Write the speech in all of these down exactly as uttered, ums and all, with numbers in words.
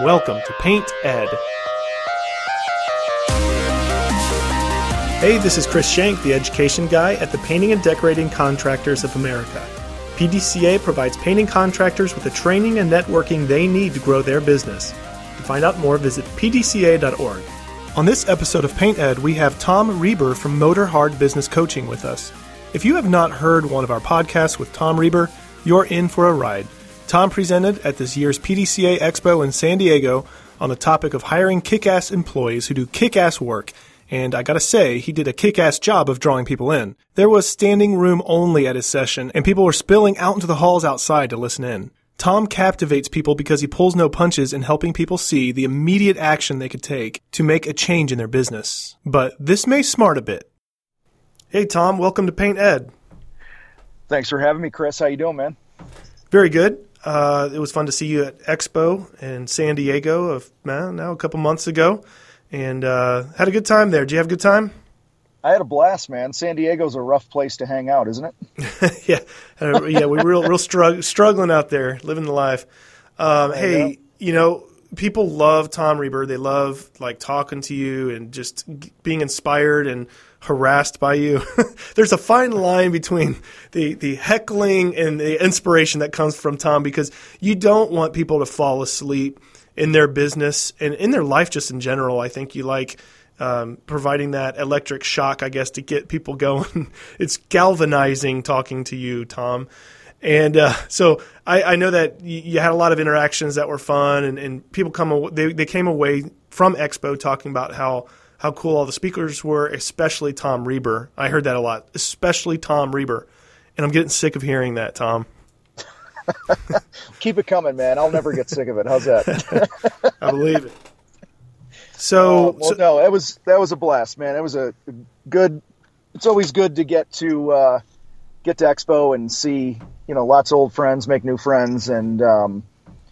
Welcome to Paint Ed. Hey, this is Chris Shank, the education guy at the Painting and Decorating Contractors of America. P D C A provides painting contractors with the training and networking they need to grow their business. To find out more, visit p d c a dot org. On this episode of Paint Ed, we have Tom Reber from Motor Hard Business Coaching with us. If you have not heard one of our podcasts with Tom Reber, you're in for a ride. Tom presented at this year's P D C A Expo in San Diego on the topic of hiring kick-ass employees who do kick-ass work, and I gotta say, he did a kick-ass job of drawing people in. There was standing room only at his session, and people were spilling out into the halls outside to listen in. Tom captivates people because he pulls no punches in helping people see the immediate action they could take to make a change in their business. But this may smart a bit. Hey, Tom, welcome to Paint Ed. Thanks for having me, Chris. How you doing, man? Very good. Uh, it was fun to see you at Expo in San Diego of uh, now a couple months ago, and uh, had a good time there. Did you have a good time? I had a blast, man. San Diego's a rough place to hang out, isn't it? yeah, uh, yeah, we're real, real strugg- struggling out there, living the life. Um, hey, know. you know, people love Tom Reber. They love like talking to you and just being inspired and harassed by you. There's a fine line between the, the heckling and the inspiration that comes from Tom, because you don't want people to fall asleep in their business and in their life just in general. I think you like um, providing that electric shock, I guess, to get people going. It's galvanizing talking to you, Tom. And uh, so I, I know that you, you had a lot of interactions that were fun, and, and people come they, they came away from Expo talking about how how cool all the speakers were, especially Tom Reber. I heard that a lot, especially Tom Reber. And I'm getting sick of hearing that, Tom. Keep it coming, man. I'll never get sick of it. How's that? I believe it. So, uh, well, so, no, it was that was a blast, man. It was a good. It's always good to get to uh, get to Expo and see, you know, lots of old friends, make new friends, and um,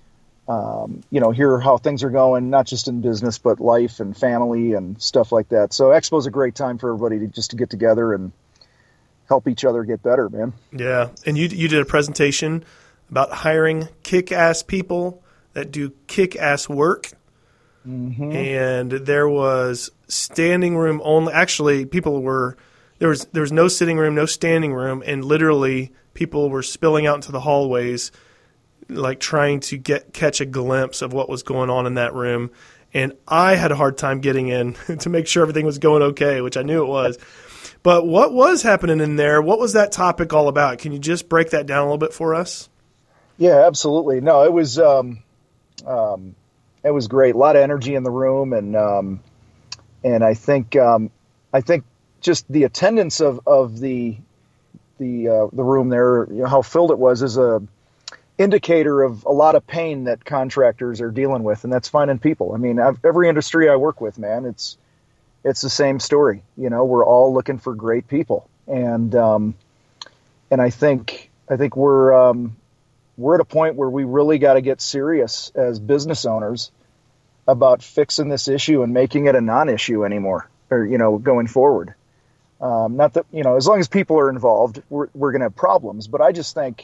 um, you know, hear how things are going, not just in business, but life and family and stuff like that. So Expo's a great time for everybody to just to get together and help each other get better, man. Yeah, and you you did a presentation about hiring kick-ass people that do kick-ass work. Mm-hmm. And there was standing room only. Actually, people were there was there was no sitting room, no standing room, and literally people were spilling out into the hallways, like trying to get catch a glimpse of what was going on in that room. And I had a hard time getting in to make sure everything was going okay, which I knew it was. But what was happening in there? What was that topic all about? Can you just break that down a little bit for us? Yeah, absolutely. No, it was um, um, it was great. A lot of energy in the room, and um, and I think um, I think just the attendance of of the the uh, the room there, you know, how filled it was, is a indicator of a lot of pain that contractors are dealing with, and that's finding people. I mean, I've, every industry I work with, man, it's it's the same story. You know, we're all looking for great people, and um, and I think I think we're um, we're at a point where we really got to get serious as business owners about fixing this issue and making it a non-issue anymore, or, you know, going forward. Um, not that, you know, as long as people are involved, we're we're going to have problems. But I just think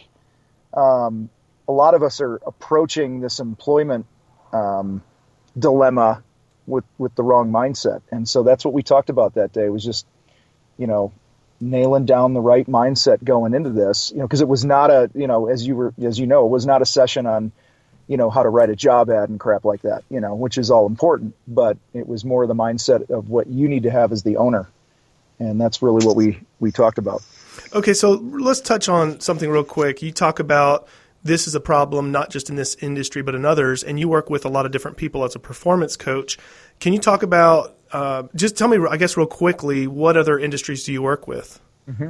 um, a lot of us are approaching this employment um, dilemma with, with the wrong mindset. And so that's what we talked about that day, was just, you know, nailing down the right mindset going into this, you know, because it was not a, you know, as you were, as you know, it was not a session on, you know, how to write a job ad and crap like that, you know, which is all important, but it was more the mindset of what you need to have as the owner. And that's really what we, we talked about. Okay. So let's touch on something real quick. You talk about this is a problem, not just in this industry, but in others. And you work with a lot of different people as a performance coach. Can you talk about, uh, just tell me, I guess, real quickly, what other industries do you work with? Mm-hmm.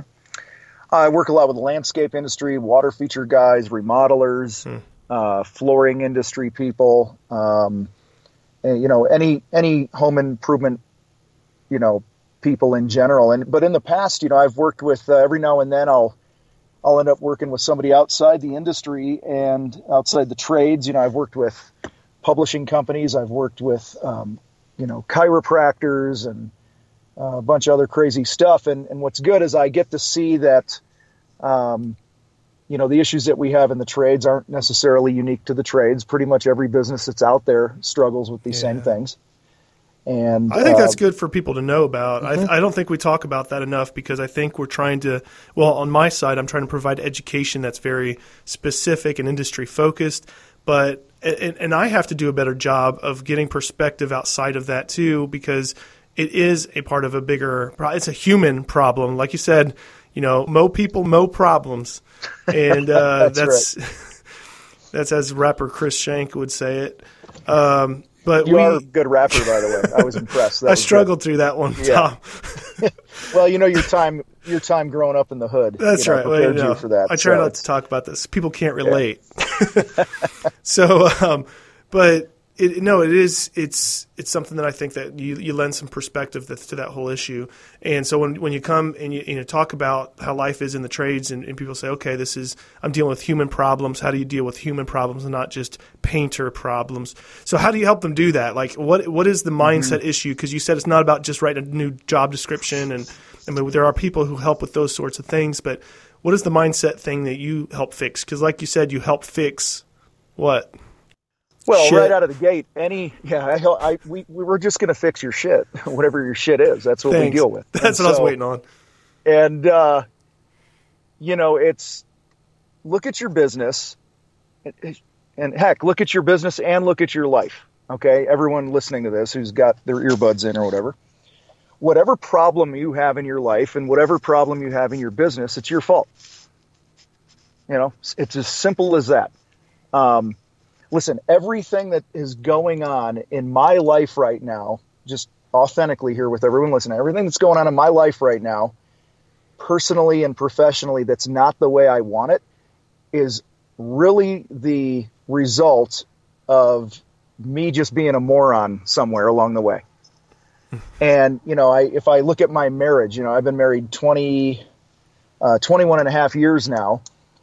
I work a lot with the landscape industry, water feature guys, remodelers, hmm. uh, flooring industry people, um, and, you know, any, any home improvement, you know, people in general. And, but in the past, you know, I've worked with, uh, every now and then I'll, I'll end up working with somebody outside the industry and outside the trades. You know, I've worked with publishing companies. I've worked with, um, you know, chiropractors and uh, a bunch of other crazy stuff. And, and what's good is I get to see that, um, you know, the issues that we have in the trades aren't necessarily unique to the trades. Pretty much every business that's out there struggles with these yeah. same things. And I think uh, that's good for people to know about. Mm-hmm. I, I don't think we talk about that enough because I think we're trying to, well, on my side, I'm trying to provide education that's very specific and industry focused. But and, and I have to do a better job of getting perspective outside of that too, because it is a part of a bigger. It's a human problem, like you said. You know, mo people, mo problems, and uh, that's that's, right. that's as rapper Chris Shank would say it. Um, But you we, are a good rapper, by the way. I was impressed. That I was struggled good. through that one, yeah. Tom. Well, you know your time, your time growing up in the hood. That's you know, right. Well, you know, you for that. I try so not to talk about this. People can't relate. Yeah. so, um, but it, no, it is. It's it's something that I think that you, you lend some perspective to, to that whole issue. And so when when you come and you, you know talk about how life is in the trades, and, and people say, okay, this is I'm dealing with human problems. How do you deal with human problems and not just painter problems? So how do you help them do that? Like what what is the mindset mm-hmm. issue? Because you said it's not about just writing a new job description, and I mean there are people who help with those sorts of things. But what is the mindset thing that you help fix? Because like you said, you help fix what? Well, shit. Right out of the gate, any yeah, I, I we we were just going to fix your shit, whatever your shit is. That's what Thanks. we deal with. That's and what so, I was waiting on. And uh, you know, it's look at your business, and, and heck, look at your business and look at your life. Okay, everyone listening to this who's got their earbuds in or whatever, whatever problem you have in your life and whatever problem you have in your business, it's your fault. You know, it's as simple as that. Um, Listen, everything that is going on in my life right now, just authentically here with everyone listening, everything that's going on in my life right now, personally and professionally, that's not the way I want it, is really the result of me just being a moron somewhere along the way. And, you know, I if I look at my marriage, you know, I've been married twenty, uh, twenty-one and a half years now,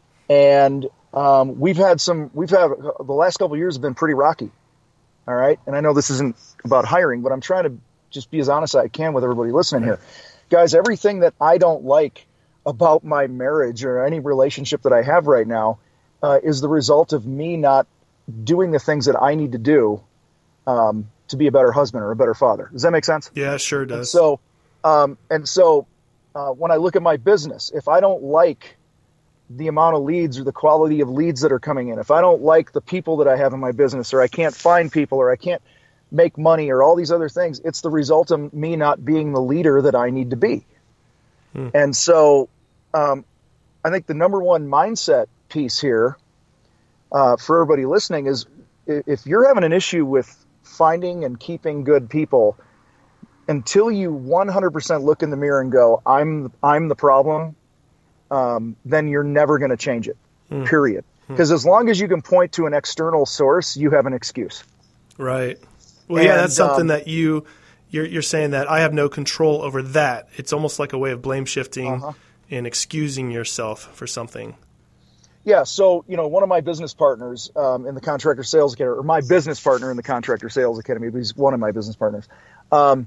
and Um, we've had some, we've had, the last couple of years have been pretty rocky. All right. And I know this isn't about hiring, but I'm trying to just be as honest as I can with everybody listening here. Guys, everything that I don't like about my marriage or any relationship that I have right now uh, is the result of me not doing the things that I need to do um, to be a better husband or a better father. Does that make sense? Yeah, sure does. And so, um, and so uh, when I look at my business, if I don't like the amount of leads or the quality of leads that are coming in, if I don't like the people that I have in my business, or I can't find people, or I can't make money, or all these other things, it's the result of me not being the leader that I need to be. Hmm. And so um, I think the number one mindset piece here uh, for everybody listening is if you're having an issue with finding and keeping good people, until you one hundred percent look in the mirror and go, I'm, I'm the problem, Um, then you're never going to change it, mm. period. Because mm. as long as you can point to an external source, you have an excuse. Right. Well, and, yeah, that's something um, that you, you're, you're saying that I have no control over that. It's almost like a way of blame shifting uh-huh. and excusing yourself for something. Yeah. So, you know, one of my business partners um, in the Contractor Sales Academy, or my business partner in the Contractor Sales Academy, but he's one of my business partners. Um,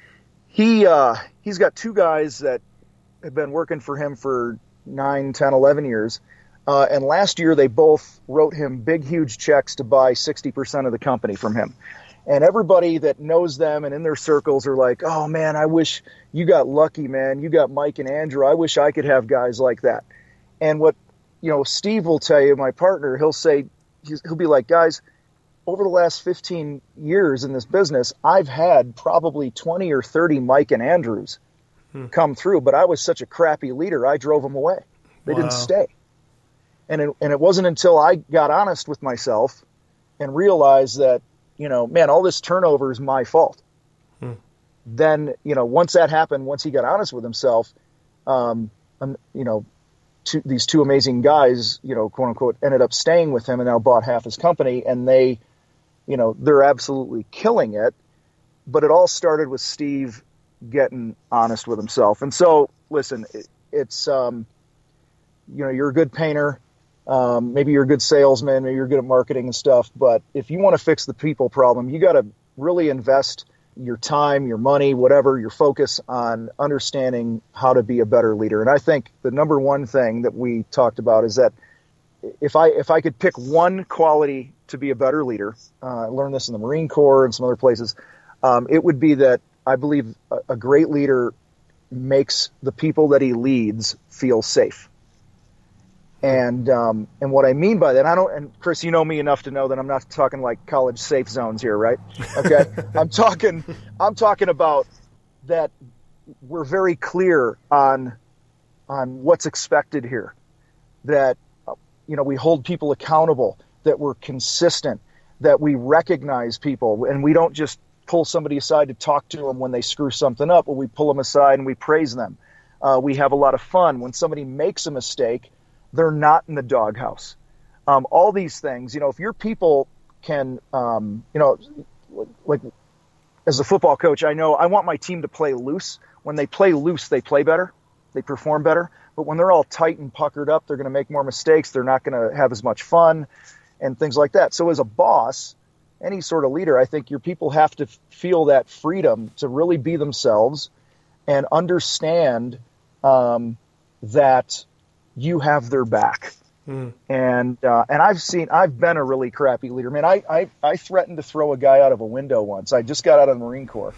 he uh, he's got two guys that have been working for him for nine, ten, eleven years. Uh, and last year they both wrote him big, huge checks to buy sixty percent of the company from him. And everybody that knows them and in their circles are like, oh man, I wish you got lucky, man. You got Mike and Andrew. I wish I could have guys like that. And what, you know, Steve will tell you, my partner, he'll say, he'll be like, guys, over the last fifteen years in this business, I've had probably twenty or thirty Mike and Andrews come through, but I was such a crappy leader, I drove them away. They wow. didn't stay. And it, and it wasn't until I got honest with myself and realized that, you know, man, all this turnover is my fault. Hmm. Then, you know, once that happened, once he got honest with himself, um, um you know, two, these two amazing guys, you know, quote unquote, ended up staying with him and now bought half his company, and they, you know, they're absolutely killing it. But it all started with Steve getting honest with himself. And so, listen, it, it's, um, you know, you're a good painter. Um, maybe you're a good salesman. Maybe you're good at marketing and stuff. But if you want to fix the people problem, you got to really invest your time, your money, whatever, your focus on understanding how to be a better leader. And I think the number one thing that we talked about is that if I if I could pick one quality to be a better leader, uh, I learned this in the Marine Corps and some other places, um, it would be that I believe a, a great leader makes the people that he leads feel safe. And um, and what I mean by that, I don't. And Chris, you know me enough to know that I'm not talking like college safe zones here, right? Okay, I'm talking. I'm talking about that. We're very clear on on what's expected here. That you know we hold people accountable. That we're consistent. That we recognize people, and we don't just pull somebody aside to talk to them when they screw something up, but we pull them aside and we praise them. Uh, we have a lot of fun when somebody makes a mistake. They're not in the doghouse. Um, all these things, you know, if your people can, um, you know, like as a football coach, I know I want my team to play loose. When they play loose, they play better, they perform better. But when they're all tight and puckered up, they're going to make more mistakes. They're not going to have as much fun and things like that. So as a boss, any sort of leader, I think your people have to feel that freedom to really be themselves and understand um, that you have their back. Mm. And uh, and I've seen, I've been a really crappy leader. Man, I, I, I threatened to throw a guy out of a window once. I just got out of the Marine Corps.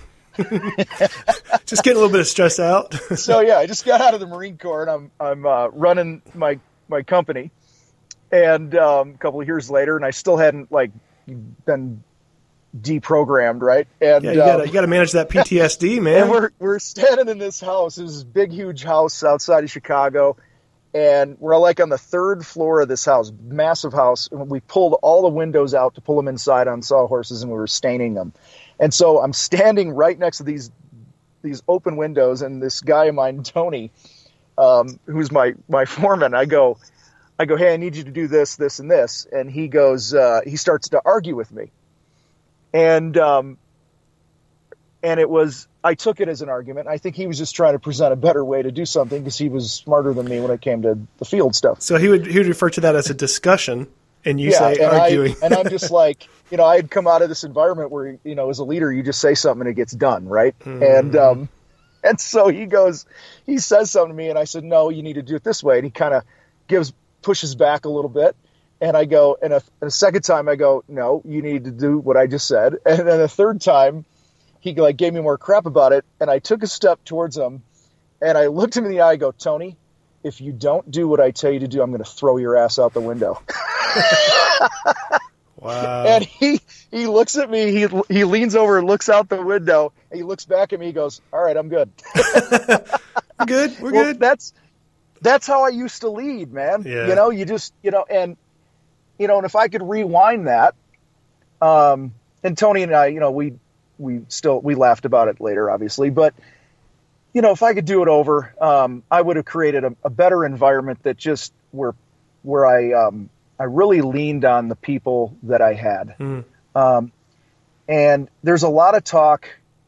Just getting a little bit of stress out. So, yeah, I just got out of the Marine Corps, and I'm I'm uh, running my, my company. And um, a couple of years later, and I still hadn't, like, been deprogrammed, right? And yeah, you gotta, um, you gotta manage that P T S D, man. And we're, we're standing in this house, this big, huge house outside of Chicago. And we're like on the third floor of this house, massive house. And we pulled all the windows out to pull them inside on sawhorses, and we were staining them. And so I'm standing right next to these these open windows, and this guy of mine, Tony, um, who's my my foreman, I go, I go, hey, I need you to do this, this, and this. And he goes, uh, he starts to argue with me. And um, and it was, I took it as an argument. I think he was just trying to present a better way to do something because he was smarter than me when it came to the field stuff. So he would he would refer to that as a discussion, and you yeah, say and arguing. I, and I'm just like, you know, I had come out of this environment where, you know, as a leader, you just say something and it gets done, right? Mm. And um, and so he goes, he says something to me, and I said, no, you need to do it this way. And he kind of gives, pushes back a little bit. And I go, and a, and a second time I go, no, you need to do what I just said. And then a third time, he like gave me more crap about it, and I took a step towards him, and I looked him in the eye. I go, Tony, if you don't do what I tell you to do, I'm going to throw your ass out the window. Wow! And he he looks at me. He he leans over and looks out the window. And he looks back at me. He goes, "All right, I'm good. We're good. We're well, good." That's that's how I used to lead, man. Yeah. You know, you just you know, and you know, and if I could rewind that, um, and Tony and I, you know, we. We still, we laughed about it later, obviously, but you know, if I could do it over, um, I would have created a, a better environment that just where, where I, um, I really leaned on the people that I had. Mm. Um, and there's a lot of talk,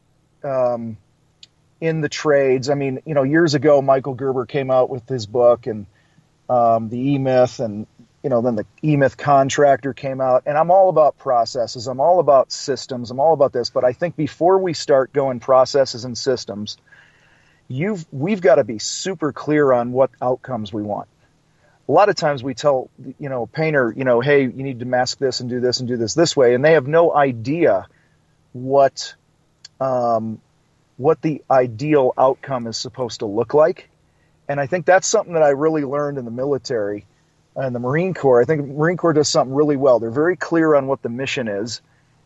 um, in the trades. I mean, you know, years ago, Michael Gerber came out with his book and, um, the E-Myth, and, you know, then the E-Myth Contractor came out, and I'm all about processes. I'm all about systems. I'm all about this. But I think before we start going processes and systems, you've we've got to be super clear on what outcomes we want. A lot of times we tell, you know, a painter, you know, hey, you need to mask this and do this and do this this way, and they have no idea what um, what the ideal outcome is supposed to look like. And I think that's something that I really learned in the military. And the Marine Corps, I think the Marine Corps does something really well. They're very clear on what the mission is,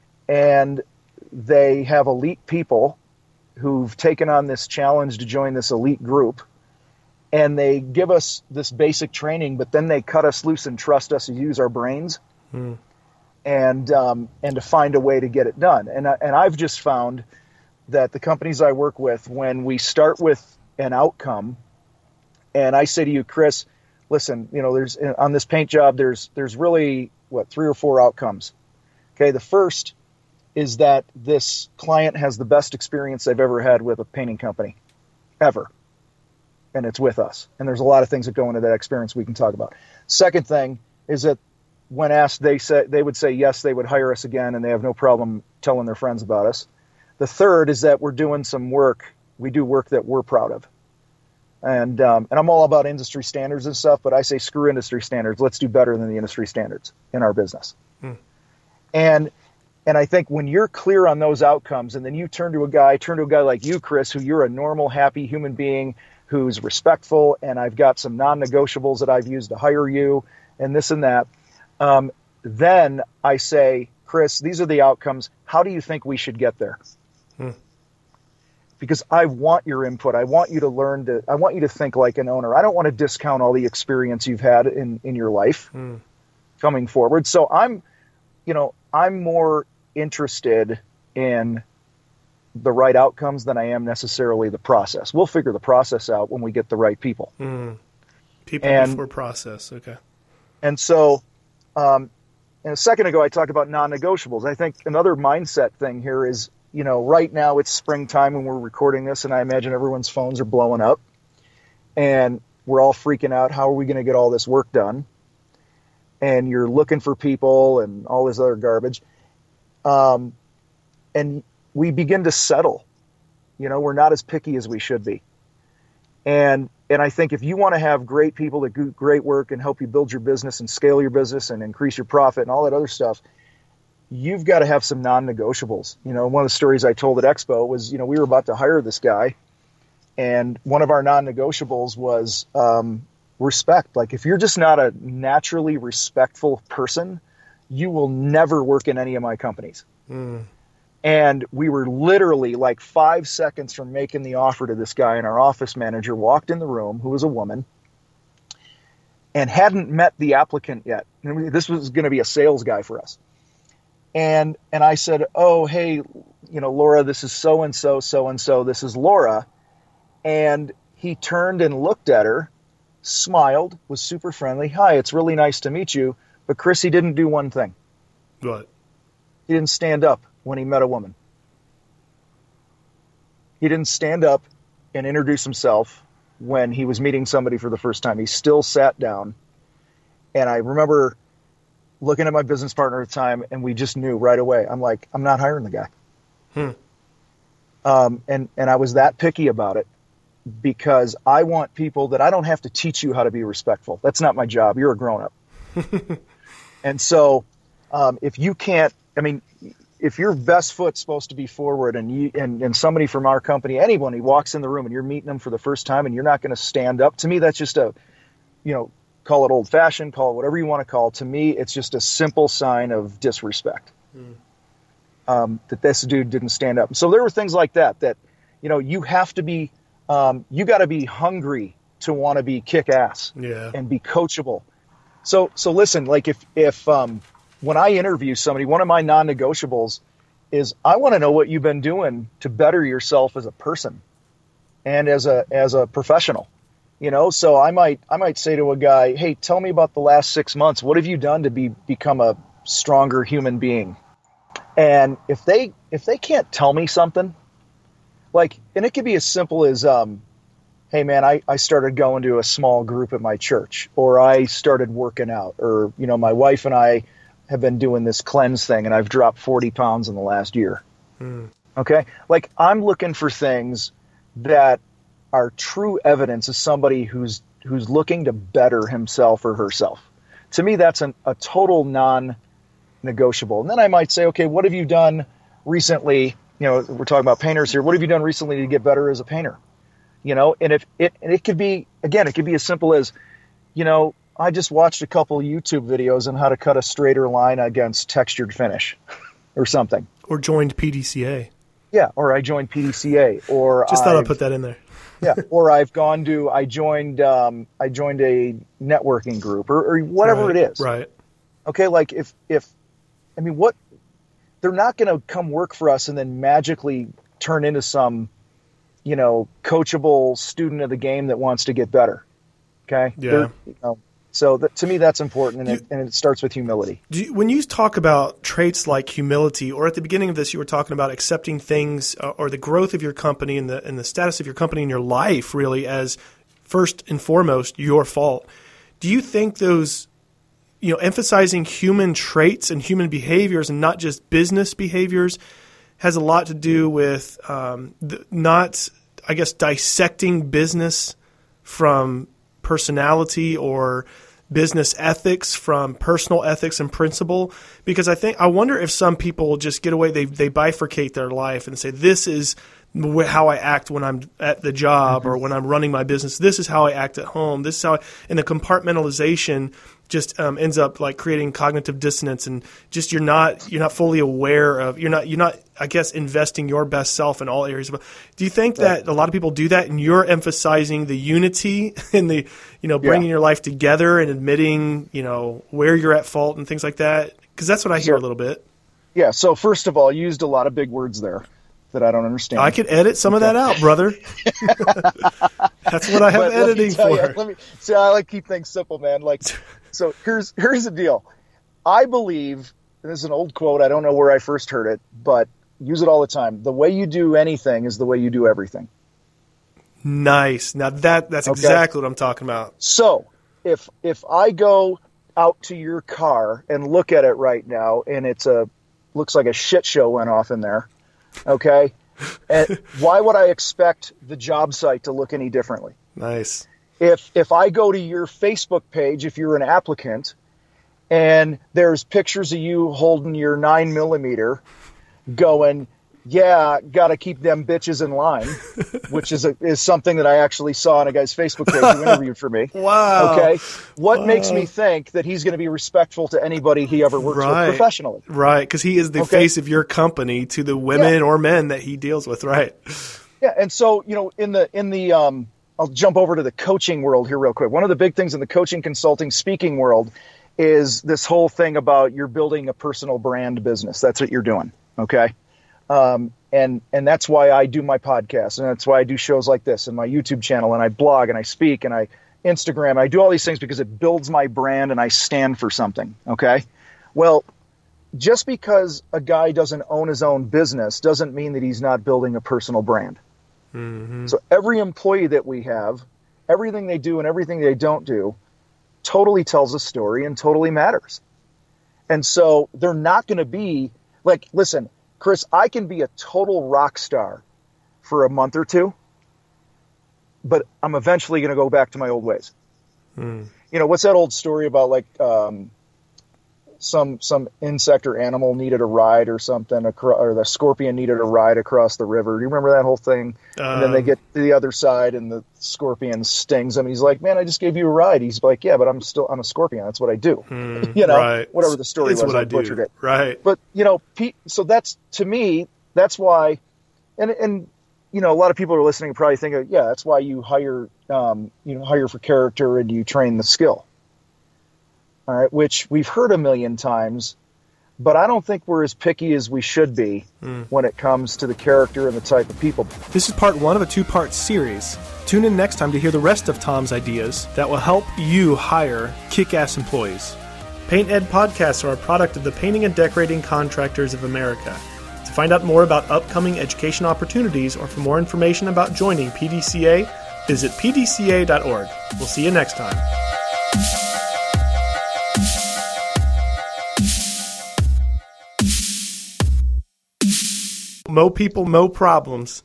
and they have elite people who've taken on this challenge to join this elite group, and they give us this basic training, but then they cut us loose and trust us to use our brains hmm. and um, and to find a way to get it done. And, I, and I've just found that the companies I work with, when we start with an outcome, and I say to you, Chris, listen, you know, there's on this paint job, there's there's really, what, three or four outcomes. Okay, the first is that this client has the best experience they've ever had with a painting company, ever. And it's with us. And there's a lot of things that go into that experience we can talk about. Second thing is that when asked, they say they would say yes, they would hire us again, and they have no problem telling their friends about us. The third is that we're doing some work. We do work that we're proud of. And um, and I'm all about industry standards and stuff, but I say screw industry standards. Let's do better than the industry standards in our business. Hmm. And and I think when you're clear on those outcomes, and then you turn to a guy, turn to a guy like you, Chris, who you're a normal, happy human being who's respectful, and I've got some non-negotiables that I've used to hire you, and this and that. Um, then I say, Chris, these are the outcomes. How do you think we should get there? Hmm. Because I want your input. I want you to learn to, I want you to think like an owner. I don't want to discount all the experience you've had in, in your life hmm. coming forward. So I'm, you know, I'm more interested in the right outcomes than I am necessarily the process. We'll figure the process out when we get the right people. Hmm. People and, before process. Okay. And so, um, and a second ago, I talked about non-negotiables. I think another mindset thing here is, you know, right now it's springtime when we're recording this, and I imagine everyone's phones are blowing up, and we're all freaking out. How are we going to get all this work done? And you're looking for people and all this other garbage. Um, and we begin to settle. You know, we're not as picky as we should be. And and I think if you want to have great people that do great work and help you build your business and scale your business and increase your profit and all that other stuff, you've got to have some non-negotiables. You know, one of the stories I told at Expo was, you know, we were about to hire this guy, and one of our non-negotiables was um, respect. Like, if you're just not a naturally respectful person, you will never work in any of my companies. Mm. And we were literally like five seconds from making the offer to this guy, and our office manager walked in the room, who was a woman, and hadn't met the applicant yet. And this was going to be a sales guy for us. And and I said, oh, hey, you know, Laura, this is so-and-so, so-and-so, this is Laura. And he turned and looked at her, smiled, was super friendly. Hi, it's really nice to meet you. But Chris, he didn't do one thing. What? He didn't stand up when he met a woman. He didn't stand up and introduce himself when he was meeting somebody for the first time. He still sat down. And I remember looking at my business partner at the time, and we just knew right away. I'm like, I'm not hiring the guy. Hmm. Um, and, and I was that picky about it because I want people that I don't have to teach you how to be respectful. That's not my job. You're a grown-up. And so um, if you can't, I mean, if your best foot's supposed to be forward, and you and, and somebody from our company, anyone who walks in the room and you're meeting them for the first time and you're not going to stand up, to me, that's just a, you know, call it old fashioned, call it whatever you want to call it. To me, it's just a simple sign of disrespect. Mm. Um, that this dude didn't stand up. So there were things like that, that, you know, you have to be, um, you got to be hungry to want to be kick ass yeah. and be coachable. So, so listen, like if, if, um, when I interview somebody, one of my non-negotiables is I want to know what you've been doing to better yourself as a person and as a, as a professional, you know? So I might, I might say to a guy, hey, tell me about the last six months. What have you done to be, become a stronger human being? And if they, if they can't tell me something, like, and it could be as simple as, um, hey man, I, I started going to a small group at my church, or I started working out, or, you know, my wife and I have been doing this cleanse thing and I've dropped forty pounds in the last year. Hmm. Okay. Like, I'm looking for things that are true evidence of somebody who's, who's looking to better himself or herself. To me, that's an, a total non-negotiable. And then I might say, okay, what have you done recently? You know, we're talking about painters here. What have you done recently to get better as a painter? You know, and if it, and it could be, again, it could be as simple as, you know, I just watched a couple YouTube videos on how to cut a straighter line against textured finish or something. Or joined P D C A. Yeah. Or I joined P D C A, or just thought I've, I'd put that in there. Yeah. Or I've gone to, I joined, um, I joined a networking group, or, or whatever right, it is. Right. Okay. Like if, if, I mean, what, they're not going to come work for us and then magically turn into some, you know, coachable student of the game that wants to get better. Okay. Yeah. You know, so that, to me, that's important. And, you, it, and it starts with humility. Do you, when you talk about traits like humility, or at the beginning of this, you were talking about accepting things uh, or the growth of your company and the, and the status of your company in your life really as first and foremost your fault. Do you think those, you know, emphasizing human traits and human behaviors and not just business behaviors, has a lot to do with um, the, not, I guess, dissecting business from personality or business ethics from personal ethics and principle. Because I think, I wonder if some people just get away, they, they bifurcate their life and say, this is how I act when I'm at the job mm-hmm. or when I'm running my business. This is how I act at home. This is how I, and the compartmentalization just um, ends up like creating cognitive dissonance, and just you're not you're not fully aware of you're not you're not I guess investing your best self in all areas. Do you think that a lot of people do that, and you're emphasizing the unity and the you know bringing yeah. your life together and admitting you know where you're at fault and things like that? Because that's what I hear so, a little bit. Yeah. So first of all, you used a lot of big words there that I don't understand. I could edit some okay. of that out, brother. That's what I have but editing for. You, let me see. I like to keep things simple, man. Like, so here's here's the deal. I believe, and this is an old quote. I don't know where I first heard it, but use it all the time. The way you do anything is the way you do everything. Nice. Now that that's okay. exactly what I'm talking about. So if if I go out to your car and look at it right now, and it's a looks like a shit show went off in there. Okay. And why would I expect the job site to look any differently? Nice. If if I go to your Facebook page, if you're an applicant, and there's pictures of you holding your nine millimeter, going, yeah, got to keep them bitches in line, which is a, is something that I actually saw on a guy's Facebook page who interviewed for me. Wow. Okay. What wow. makes me think that he's going to be respectful to anybody he ever works right. with professionally? Right. Because he is the okay. face of your company to the women yeah. or men that he deals with. Right. Yeah. And so, you know, in the, in the, um, I'll jump over to the coaching world here real quick. One of the big things in the coaching, consulting, speaking world is this whole thing about you're building a personal brand business. That's what you're doing. Okay. Um, and, and that's why I do my podcast, and that's why I do shows like this and my YouTube channel, and I blog and I speak and I Instagram. And I do all these things because it builds my brand and I stand for something. Okay. Well, just because a guy doesn't own his own business doesn't mean that he's not building a personal brand. Mm-hmm. So every employee that we have, everything they do and everything they don't do totally tells a story and totally matters. And so they're not going to be like, listen, Chris, I can be a total rock star for a month or two, but I'm eventually going to go back to my old ways. Mm. You know, what's that old story about like um, some some insect or animal needed a ride or something, or the scorpion needed a ride across the river? Do you remember that whole thing? Um, and then they get to the other side and the scorpion stings him. He's like, man, I just gave you a ride. He's like, yeah, but I'm still, I'm a scorpion. That's what I do. Mm, you know, right. whatever the story it's was, what I, I butchered do. it. Right. But, you know, Pete, so that's, to me, that's why, and, and, you know, a lot of people are listening probably think, yeah, that's why you hire, um, you know, hire for character and you train the skill. All right, which we've heard a million times, but I don't think we're as picky as we should be mm. when it comes to the character and the type of people. This is part one of a two-part series. Tune in next time to hear the rest of Tom's ideas that will help you hire kick-ass employees. Paint Ed podcasts are a product of the Painting and Decorating Contractors of America. To find out more about upcoming education opportunities or for more information about joining P D C A, visit p d c a dot org. We'll see you next time. Mo people, mo problems.